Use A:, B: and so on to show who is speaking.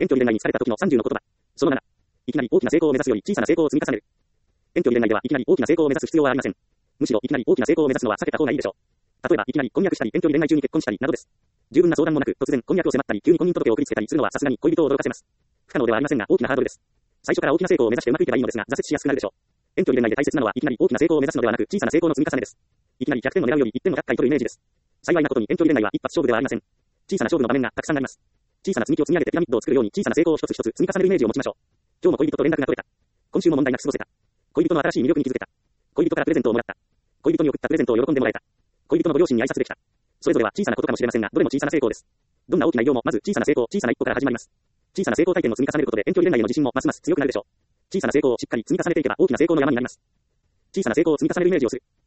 A: 遠距離恋愛に疲れた時の30の言葉。その7。いきなり大きな成功を目指すより小さな成功を積み重ねる。遠距離恋愛ではいきなり大きな成功を目指す必要はありません。むしろいきなり大きな成功を目指すのは避けた方がいいでしょう。例えばいきなり婚約したり遠距離恋愛中に結婚したりなどです。十分な相談もなく突然婚約を迫ったり急に婚姻届を送りつけたりするのはさすがに恋人を驚かせます。不可能ではありませんが大きなハードルです。最初から大きな成功を目指してうまくいけばいいのですが挫折しやすくなるでしょう。遠距離恋愛で大切なのはいきなり大きな成功を目指すのではなく小さな成功の積み重ねです。いきなり100点を狙うより1点を100回取るイメージです。幸いなことに遠距離恋愛は一発勝負ではありません。小さな勝負の場面がたくさんあります。小さな積み木を積み上げてピラミッドを作るように小さな成功を一つ一つ積み重ねるイメージを持ちましょう。今日も恋人と連絡が取れた。今週も問題なく過ごせた。恋人の新しい魅力に気づけた。恋人からプレゼントをもらった。恋人に送ったプレゼントを喜んでもらえた。恋人のご両親に挨拶できた。それぞれは小さなことかもしれませんが、どれも小さな成功です。どんな大きな偉業もまず小さな成功、小さな一歩から始まります。小さな成功体験を積み重ねることで遠距離恋愛への自信もますます強くなるでしょう。小さな成功をしっかり積み重ねていけば大きな成功の山になります。小さな成功を積み重ねるイメージをする。